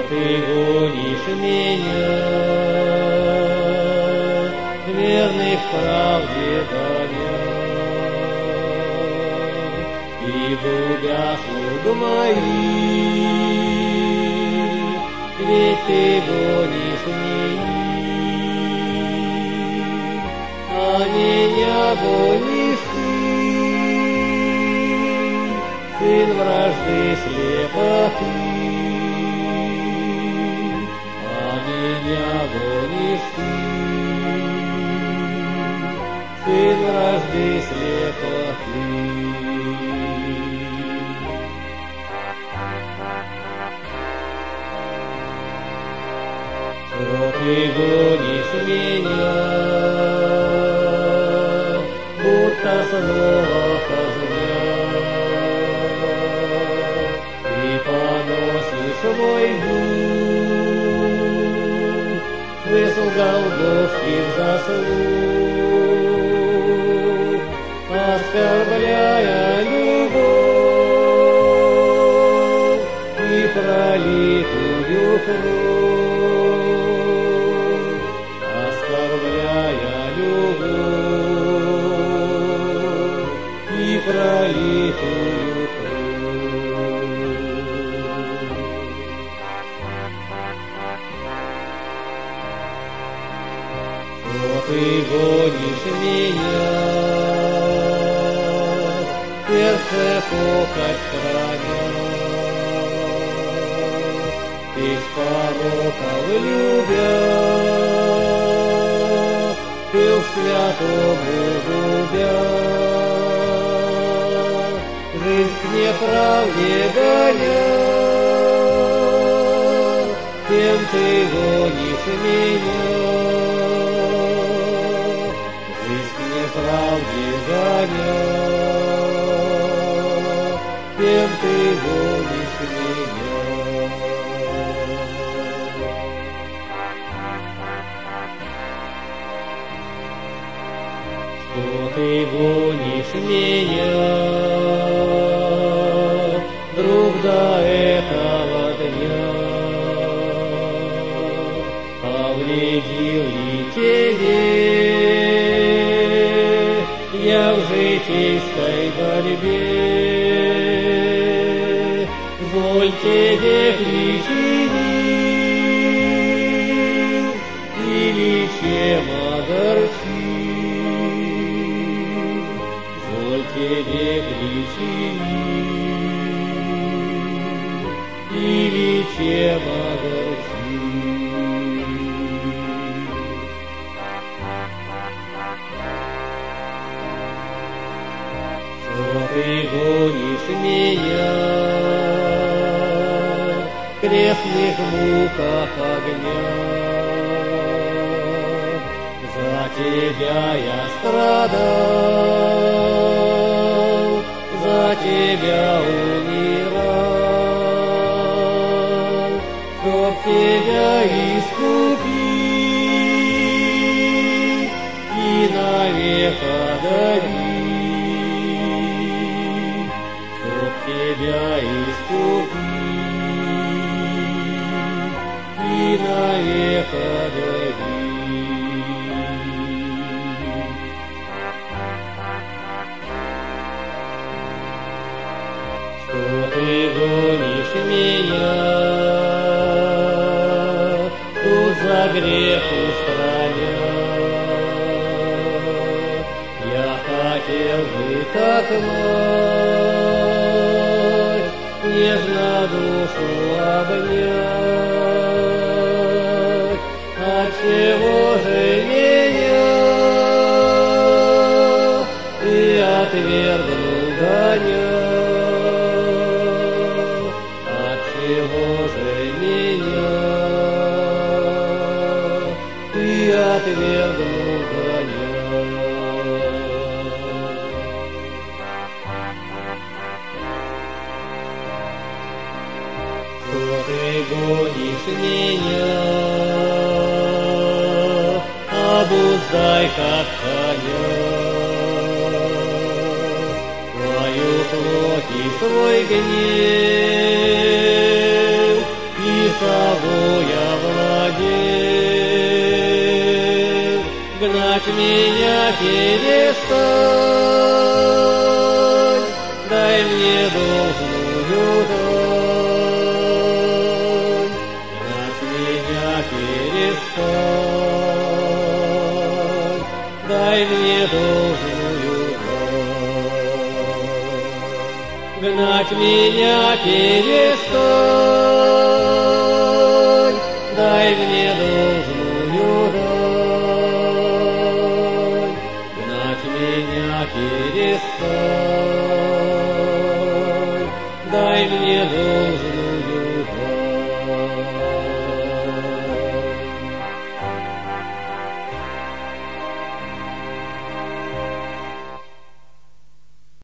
ты гонишь меня, верный в правде гоня, и губя слуг моих, ведь ты гонишь меня, а меня гонишь ты, сын вражды слепоты. Меня гонишь ты, сын вражды слепоты. Что ты гонишь меня, будто снова казня, ты поносишь мой дух, смысл голгофских заслуг, оскорбляя любовь и пролитую кровь, оскорбляя любовь и пролитую что ты гонишь меня, сердце похоть храня, ты с пороков любя, пыл святому губя, жизнь к неправде гоня, тем ты гонишь меня. Правде гоня, тем ты гонишь меня. Что ты гонишь меня, друг, до этого дня, повредил ли тебе я в житейской борьбе, воль тебе причинил, или чем огорчил, воль тебе причинил, или чем огорчил. Ты гонишь меня в крестных муках огня, за тебя я страдал, за тебя умирал, чтоб тебя искупить и навек одарить. Тебя искупить и навек одарить. Что ты гонишь меня, тут за грех устраня, я хотел бы как мать нежно душу обнять, отчего же меня ты отвергнул гоня, отчего же меня ты отвергнул гоня. Ты гонишь меня, обуздай как коня, твою плоть и свой гнев, и тобой овладел. Гнать меня перестань, дай мне должную дань. Гнать меня перестань, дай мне должную дань. Гнать меня перестань, дай мне должную дань. Гнать меня перестань.